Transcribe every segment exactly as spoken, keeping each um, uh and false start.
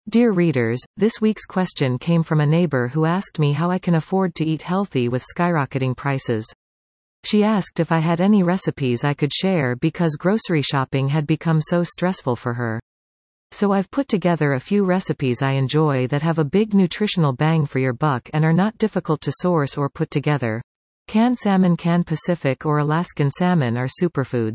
Dear readers, this week's question came from a neighbor who asked me how I can afford to eat healthy with skyrocketing prices. She asked if I had any recipes I could share because grocery shopping had become so stressful for her. So I've put together a few recipes I enjoy that have a big nutritional bang for your buck and are not difficult to source or put together. Canned salmon. Canned Pacific or Alaskan salmon are superfoods.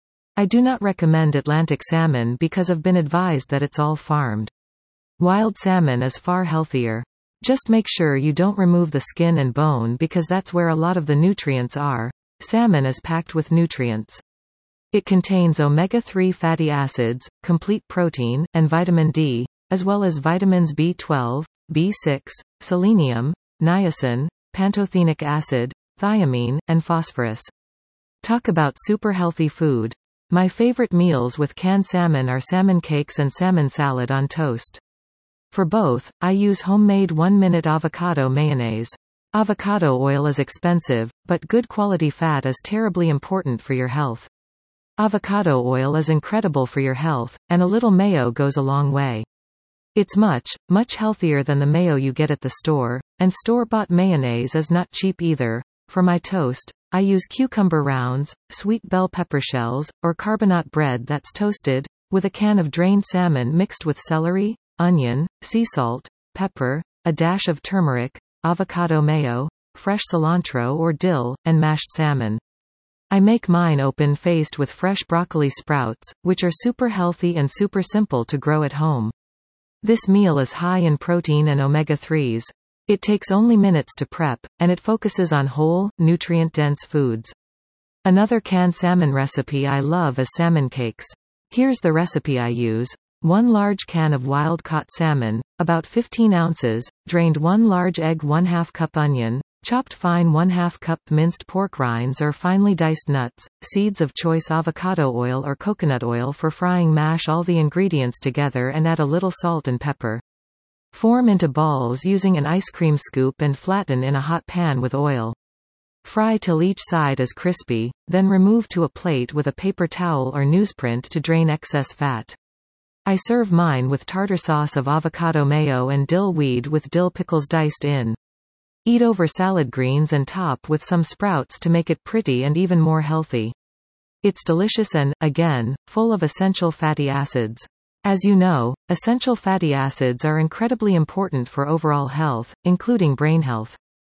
I do not recommend Atlantic salmon because I've been advised that it's all farmed. Wild salmon is far healthier. Just make sure you don't remove the skin and bone because that's where a lot of the nutrients are. Salmon is packed with nutrients. It contains omega three fatty acids, complete protein, and vitamin D, as well as vitamins B twelve, B six, selenium, niacin, pantothenic acid, thiamine, and phosphorus. Talk about super healthy food. My favorite meals with canned salmon are salmon cakes and salmon salad on toast. For both, I use homemade one-minute avocado mayonnaise. Avocado oil is expensive, but good quality fat is terribly important for your health. Avocado oil is incredible for your health, and a little mayo goes a long way. It's much, much healthier than the mayo you get at the store, and store-bought mayonnaise is not cheap either. For my toast, I use cucumber rounds, sweet bell pepper shells, or carbonate bread that's toasted, with a can of drained salmon mixed with celery, onion, sea salt, pepper, a dash of turmeric, avocado mayo, fresh cilantro or dill, and mashed salmon. I make mine open-faced with fresh broccoli sprouts, which are super healthy and super simple to grow at home. This meal is high in protein and omega threes. It takes only minutes to prep, and it focuses on whole, nutrient-dense foods. Another canned salmon recipe I love is salmon cakes. Here's the recipe I use. one large can of wild-caught salmon, about fifteen ounces, drained one large egg, one half cup onion, chopped fine one half cup minced pork rinds or finely diced nuts, seeds of choice avocado oil or coconut oil for frying. Mash all the ingredients together and add a little salt and pepper. Form into balls using an ice cream scoop and flatten in a hot pan with oil. Fry till each side is crispy, then remove to a plate with a paper towel or newsprint to drain excess fat. I serve mine with tartar sauce of avocado mayo and dill weed with dill pickles diced in. Eat over salad greens and top with some sprouts to make it pretty and even more healthy. It's delicious and, again, full of essential fatty acids. As you know, essential fatty acids are incredibly important for overall health, including brain health.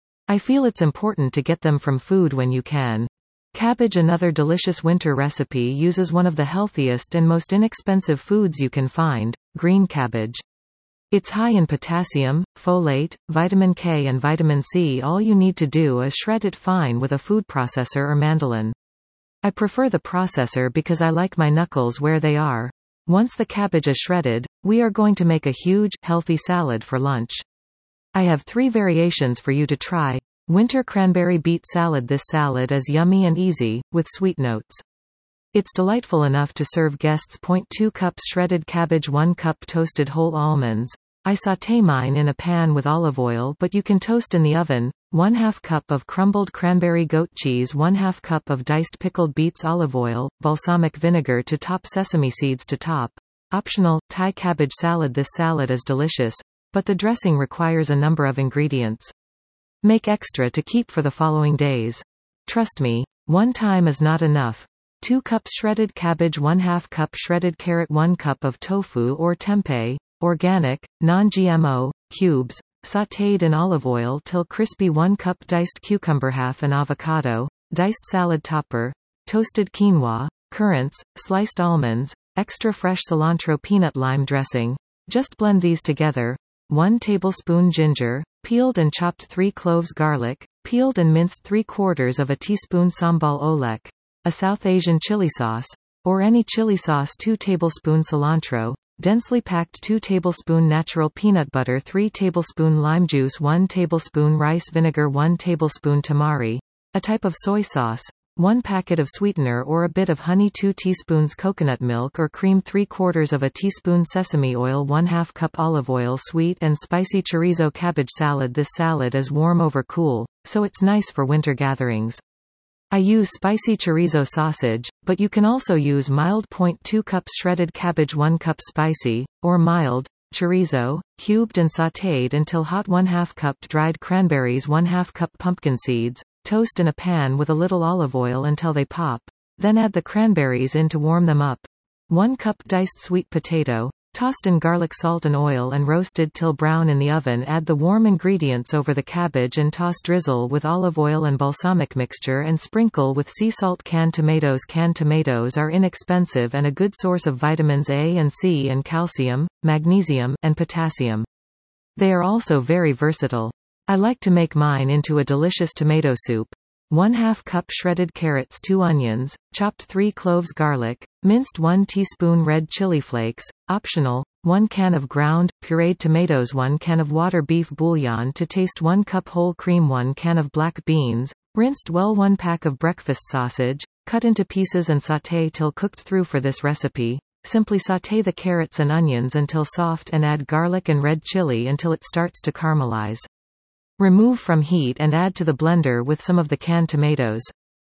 I feel it's important to get them from food when you can. Cabbage. Another delicious winter recipe uses one of the healthiest and most inexpensive foods you can find, green cabbage. It's high in potassium, folate, vitamin K and vitamin C. All you need to do is shred it fine with a food processor or mandolin. I prefer the processor because I like my knuckles where they are. Once the cabbage is shredded, we are going to make a huge, healthy salad for lunch. I have three variations for you to try. Winter cranberry beet salad. This salad is yummy and easy, with sweet notes. It's delightful enough to serve guests. two cups shredded cabbage, one cup toasted whole almonds. I sauté mine in a pan with olive oil, but you can toast in the oven. one half cup of crumbled cranberry goat cheese, one half cup of diced pickled beets, olive oil, balsamic vinegar to top, sesame seeds to top. Optional. Thai cabbage salad. This salad is delicious, but the dressing requires a number of ingredients. Make extra to keep for the following days. Trust me, one time is not enough. two cups shredded cabbage, one half cup shredded carrot, one cup of tofu or tempeh, organic, non-G M O, cubes, sautéed in olive oil till crispy, one cup diced cucumber, half an avocado, diced salad topper, toasted quinoa, currants, sliced almonds, extra fresh cilantro, peanut lime dressing. Just blend these together. one tablespoon ginger, peeled and chopped three cloves garlic, peeled and minced three quarters of a teaspoon sambal olek, a South Asian chili sauce, or any chili sauce, two tablespoons cilantro, densely packed two tablespoon natural peanut butter, three tablespoon lime juice, one tablespoon rice vinegar, one tablespoon tamari, a type of soy sauce, one packet of sweetener or a bit of honey, two teaspoons coconut milk or cream, three quarters of a teaspoon sesame oil, one half cup olive oil. Sweet and spicy chorizo cabbage salad. This salad is warm over cool, so it's nice for winter gatherings. I use spicy chorizo sausage, but you can also use mild. two cups shredded cabbage, one cup spicy, or mild, chorizo, cubed and sautéed until hot. one half cup dried cranberries, one half cup pumpkin seeds. Toast in a pan with a little olive oil until they pop. Then add the cranberries in to warm them up. one cup diced sweet potato, tossed in garlic, salt and oil and roasted till brown in the oven. Add the warm ingredients over the cabbage and toss. Drizzle with olive oil and balsamic mixture and sprinkle with sea salt. Canned tomatoes. Canned tomatoes are inexpensive and a good source of vitamins A and C and calcium, magnesium, and potassium. They are also very versatile. I like to make mine into a delicious tomato soup. one half cup shredded carrots, two onions, chopped three cloves garlic, minced one teaspoon red chili flakes, optional, one can of ground, pureed tomatoes, one can of water, beef bouillon to taste, one cup whole cream, one can of black beans, rinsed well, one pack of breakfast sausage, cut into pieces and sauté till cooked through. For this recipe, simply sauté the carrots and onions until soft and add garlic and red chili until it starts to caramelize. Remove from heat and add to the blender with some of the canned tomatoes.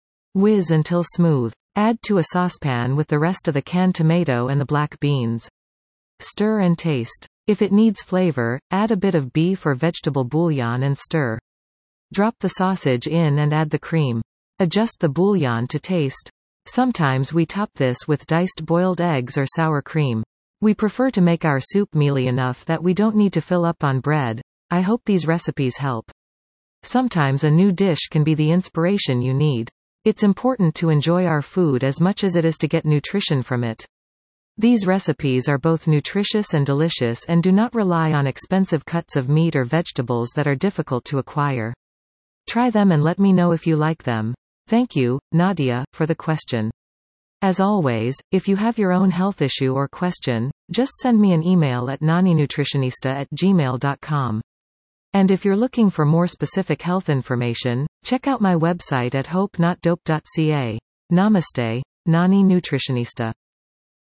Whiz until smooth. Add to a saucepan with the rest of the canned tomato and the black beans. Stir and taste. If it needs flavor, add a bit of beef or vegetable bouillon and stir. Drop the sausage in and add the cream. Adjust the bouillon to taste. Sometimes we top this with diced boiled eggs or sour cream. We prefer to make our soup mealy enough that we don't need to fill up on bread. I hope these recipes help. Sometimes a new dish can be the inspiration you need. It's important to enjoy our food as much as it is to get nutrition from it. These recipes are both nutritious and delicious and do not rely on expensive cuts of meat or vegetables that are difficult to acquire. Try them and let me know if you like them. Thank you, Nadia, for the question. As always, if you have your own health issue or question, just send me an email at naninutritionista at gmail dot com. And if you're looking for more specific health information, check out my website at hope not dope dot c a. Namaste, Nani Nutritionista.